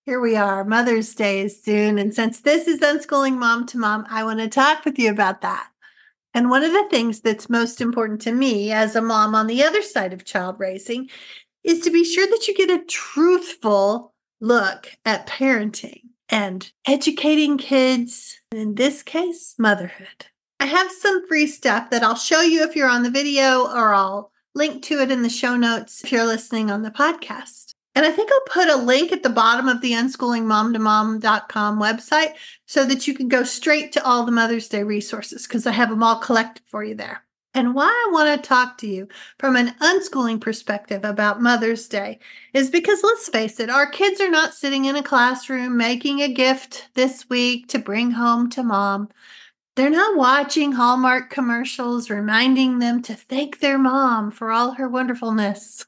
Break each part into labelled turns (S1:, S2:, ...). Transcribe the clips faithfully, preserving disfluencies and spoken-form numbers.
S1: Here we are. Mother's Day is soon. And since this is Unschooling Mom to Mom, I want to talk with you about that. And one of the things that's most important to me as a mom on the other side of child raising is to be sure that you get a truthful look at parenting and educating kids, and in this case, motherhood. I have some free stuff that I'll show you if you're on the video, or I'll link to it in the show notes if you're listening on the podcast. And I think I'll put a link at the bottom of the unschooling mom to mom dot com website so that you can go straight to all the Mother's Day resources because I have them all collected for you there. And why I want to talk to you from an unschooling perspective about Mother's Day is because, let's face it, our kids are not sitting in a classroom making a gift this week to bring home to mom. They're not watching Hallmark commercials reminding them to thank their mom for all her wonderfulness.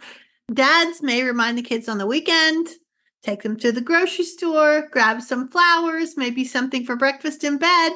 S1: Dads may remind the kids on the weekend, take them to the grocery store, grab some flowers, maybe something for breakfast in bed.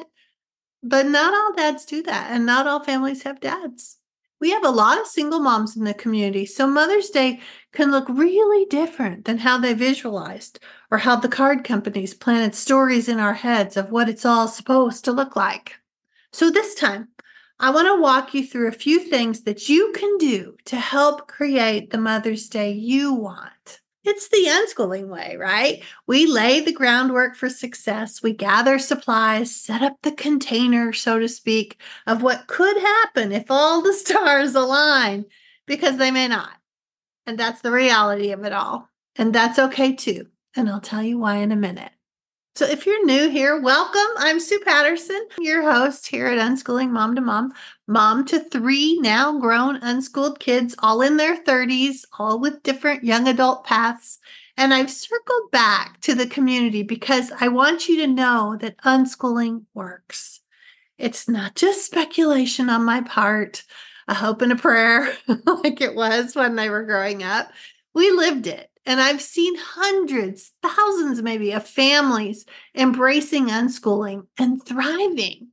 S1: But not all dads do that, and not all families have dads. We have a lot of single moms in the community, so Mother's Day can look really different than how they visualized or how the card companies planted stories in our heads of what it's all supposed to look like. So this time, I want to walk you through a few things that you can do to help create the Mother's Day you want. It's the unschooling way, right? We lay the groundwork for success. We gather supplies, set up the container, so to speak, of what could happen if all the stars align, because they may not. And that's the reality of it all. And that's okay too. And I'll tell you why in a minute. So if you're new here, welcome. I'm Sue Patterson, your host here at Unschooling Mom to Mom, mom to three now grown unschooled kids, all in their thirties, all with different young adult paths. And I've circled back to the community because I want you to know that unschooling works. It's not just speculation on my part, a hope and a prayer like it was when they were growing up. We lived it. And I've seen hundreds, thousands maybe, of families embracing unschooling and thriving.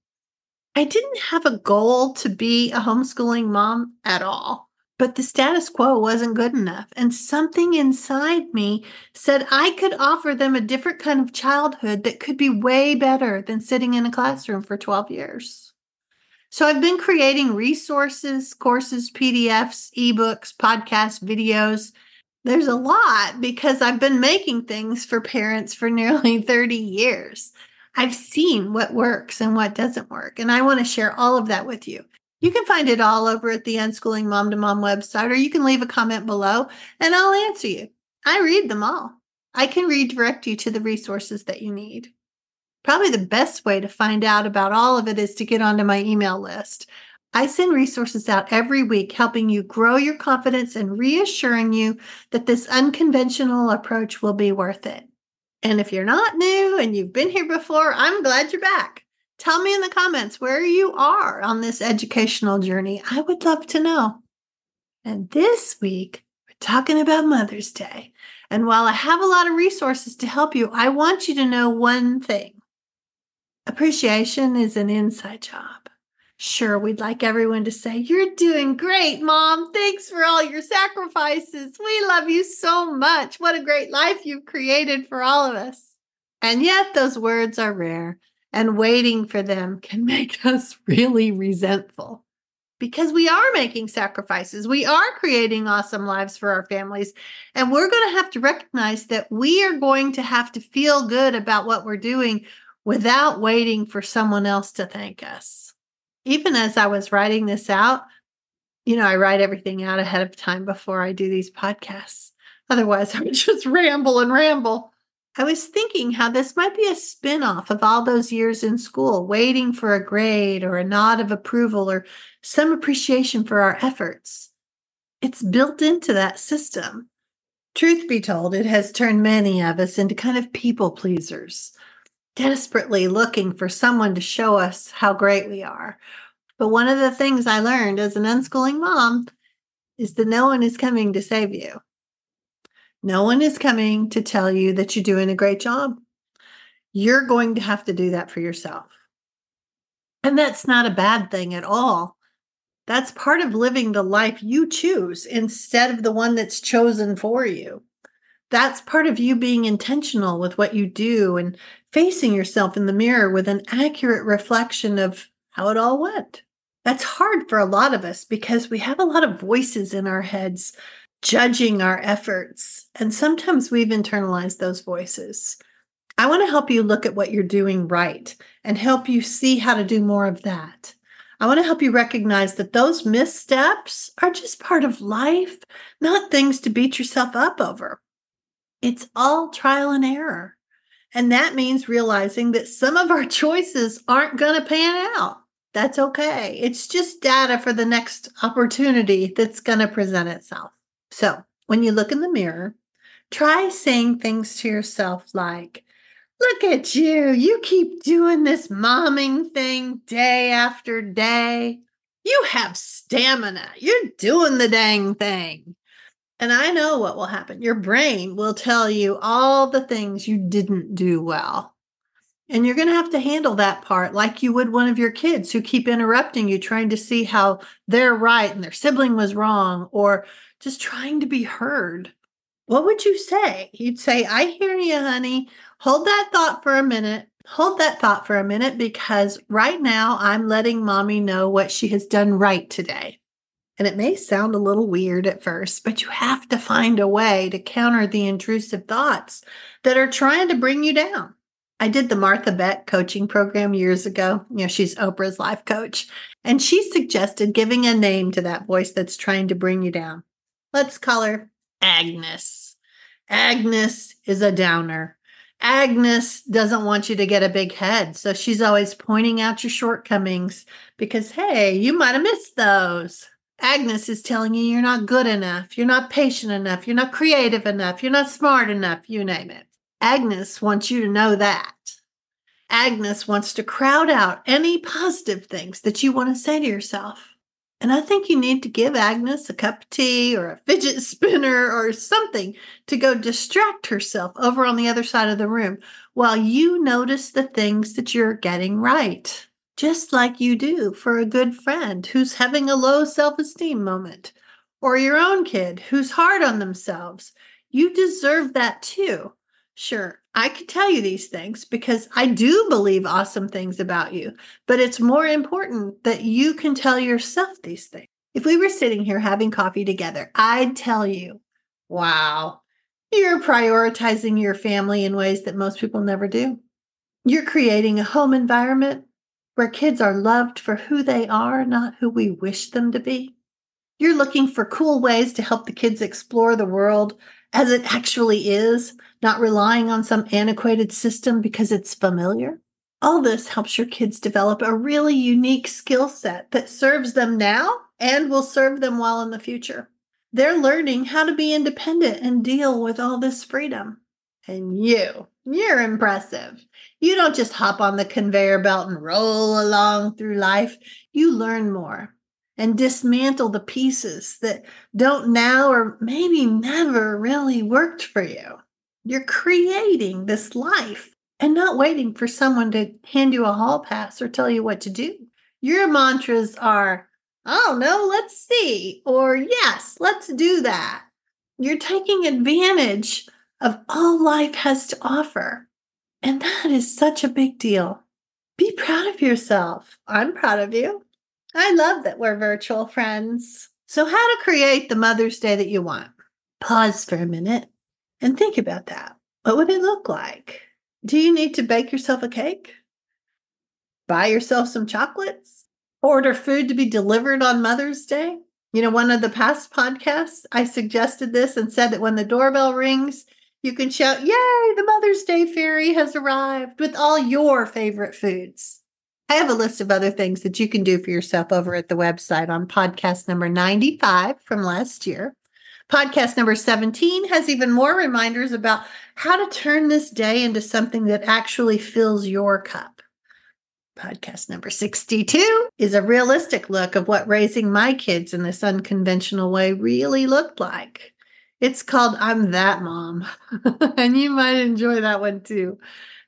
S1: I didn't have a goal to be a homeschooling mom at all, but the status quo wasn't good enough. And something inside me said I could offer them a different kind of childhood that could be way better than sitting in a classroom for twelve years. So I've been creating resources, courses, P D Fs, ebooks, podcasts, videos. There's a lot because I've been making things for parents for nearly thirty years. I've seen what works and what doesn't work, and I want to share all of that with you. You can find it all over at the Unschooling Mom to Mom website, or you can leave a comment below and I'll answer you. I read them all. I can redirect you to the resources that you need. Probably the best way to find out about all of it is to get onto my email list. I send resources out every week, helping you grow your confidence and reassuring you that this unconventional approach will be worth it. And if you're not new and you've been here before, I'm glad you're back. Tell me in the comments where you are on this educational journey. I would love to know. And this week, we're talking about Mother's Day. And while I have a lot of resources to help you, I want you to know one thing. Appreciation is an inside job. Sure, we'd like everyone to say, "You're doing great, Mom. Thanks for all your sacrifices. We love you so much. What a great life you've created for all of us." And yet those words are rare, and waiting for them can make us really resentful. Because we are making sacrifices. We are creating awesome lives for our families. And we're going to have to recognize that we are going to have to feel good about what we're doing without waiting for someone else to thank us. Even as I was writing this out, you know, I write everything out ahead of time before I do these podcasts. Otherwise, I would just ramble and ramble. I was thinking how this might be a spinoff of all those years in school, waiting for a grade or a nod of approval or some appreciation for our efforts. It's built into that system. Truth be told, it has turned many of us into kind of people pleasers, desperately looking for someone to show us how great we are. But one of the things I learned as an unschooling mom is that no one is coming to save you. No one is coming to tell you that you're doing a great job. You're going to have to do that for yourself. And that's not a bad thing at all. That's part of living the life you choose instead of the one that's chosen for you. That's part of you being intentional with what you do and facing yourself in the mirror with an accurate reflection of how it all went. That's hard for a lot of us because we have a lot of voices in our heads judging our efforts. And sometimes we've internalized those voices. I want to help you look at what you're doing right and help you see how to do more of that. I want to help you recognize that those missteps are just part of life, not things to beat yourself up over. It's all trial and error. And that means realizing that some of our choices aren't going to pan out. That's okay. It's just data for the next opportunity that's going to present itself. So when you look in the mirror, try saying things to yourself like, look at you. You keep doing this momming thing day after day. You have stamina. You're doing the dang thing. And I know what will happen. Your brain will tell you all the things you didn't do well. And you're going to have to handle that part like you would one of your kids who keep interrupting you, trying to see how they're right and their sibling was wrong, or just trying to be heard. What would you say? You'd say, I hear you, honey. Hold that thought for a minute. Hold that thought for a minute because right now I'm letting mommy know what she has done right today. And it may sound a little weird at first, but you have to find a way to counter the intrusive thoughts that are trying to bring you down. I did the Martha Beck coaching program years ago. You know, she's Oprah's life coach. And she suggested giving a name to that voice that's trying to bring you down. Let's call her Agnes. Agnes is a downer. Agnes doesn't want you to get a big head. So she's always pointing out your shortcomings because, hey, you might have missed those. Agnes is telling you you're not good enough. You're not patient enough. You're not creative enough. You're not smart enough. You name it. Agnes wants you to know that. Agnes wants to crowd out any positive things that you want to say to yourself. And I think you need to give Agnes a cup of tea or a fidget spinner or something to go distract herself over on the other side of the room while you notice the things that you're getting right. Just like you do for a good friend who's having a low self-esteem moment, or your own kid who's hard on themselves. You deserve that too. Sure, I could tell you these things because I do believe awesome things about you, but it's more important that you can tell yourself these things. If we were sitting here having coffee together, I'd tell you, wow, you're prioritizing your family in ways that most people never do. You're creating a home environment where kids are loved for who they are, not who we wish them to be. You're looking for cool ways to help the kids explore the world as it actually is, not relying on some antiquated system because it's familiar. All this helps your kids develop a really unique skill set that serves them now and will serve them well in the future. They're learning how to be independent and deal with all this freedom. And you, you're impressive. You don't just hop on the conveyor belt and roll along through life. You learn more and dismantle the pieces that don't now or maybe never really worked for you. You're creating this life and not waiting for someone to hand you a hall pass or tell you what to do. Your mantras are, oh no, let's see, or yes, let's do that. You're taking advantage of all life has to offer. And that is such a big deal. Be proud of yourself. I'm proud of you. I love that we're virtual friends. So how to create the Mother's Day that you want? Pause for a minute and think about that. What would it look like? Do you need to bake yourself a cake? Buy yourself some chocolates? Order food to be delivered on Mother's Day? You know, one of the past podcasts, I suggested this and said that when the doorbell rings, you can shout, yay, the Mother's Day fairy has arrived with all your favorite foods. I have a list of other things that you can do for yourself over at the website on podcast number ninety-five from last year. Podcast number seventeen has even more reminders about how to turn this day into something that actually fills your cup. Podcast number sixty-two is a realistic look of what raising my kids in this unconventional way really looked like. It's called I'm That Mom, and you might enjoy that one too.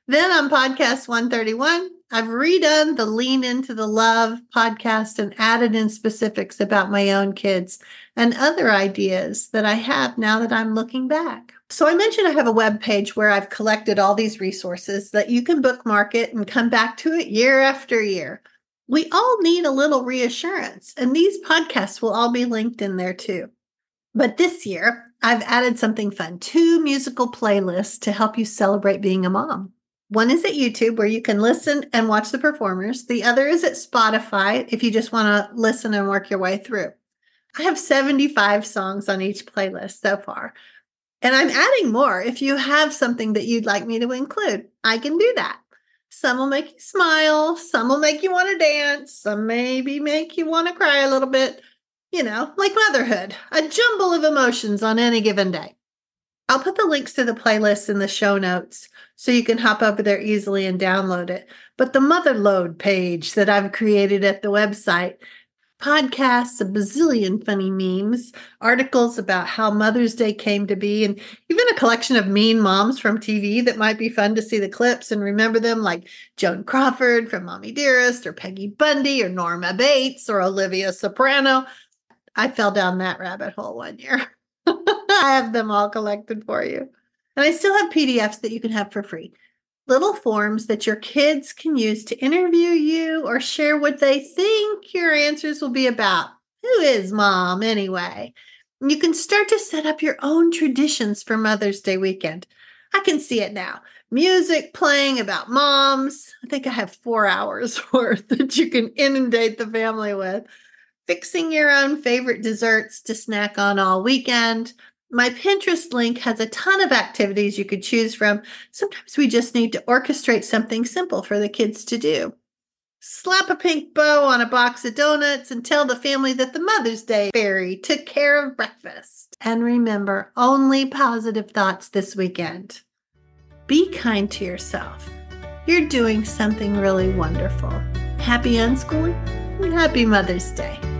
S1: Then on podcast one thirty-one, I've redone the Lean Into the Love podcast and added in specifics about my own kids and other ideas that I have now that I'm looking back. So I mentioned I have a web page where I've collected all these resources that you can bookmark it and come back to it year after year. We all need a little reassurance, and these podcasts will all be linked in there too. But this year, I've added something fun, two musical playlists to help you celebrate being a mom. One is at YouTube where you can listen and watch the performers. The other is at Spotify if you just want to listen and work your way through. I have seventy-five songs on each playlist so far. And I'm adding more if you have something that you'd like me to include. I can do that. Some will make you smile. Some will make you want to dance. Some maybe make you want to cry a little bit. You know, like motherhood, a jumble of emotions on any given day. I'll put the links to the playlist in the show notes so you can hop over there easily and download it. But the Motherload page that I've created at the website, podcasts, a bazillion funny memes, articles about how Mother's Day came to be, and even a collection of mean moms from T V that might be fun to see the clips and remember them, like Joan Crawford from Mommy Dearest, or Peggy Bundy, or Norma Bates, or Olivia Soprano. I fell down that rabbit hole one year. I have them all collected for you. And I still have P D Fs that you can have for free. Little forms that your kids can use to interview you or share what they think your answers will be about. Who is mom anyway? And you can start to set up your own traditions for Mother's Day weekend. I can see it now. Music playing about moms. I think I have four hours worth that you can inundate the family with. Fixing your own favorite desserts to snack on all weekend. My Pinterest link has a ton of activities you could choose from. Sometimes we just need to orchestrate something simple for the kids to do. Slap a pink bow on a box of donuts and tell the family that the Mother's Day fairy took care of breakfast. And remember, only positive thoughts this weekend. Be kind to yourself. You're doing something really wonderful. Happy unschooling and happy Mother's Day.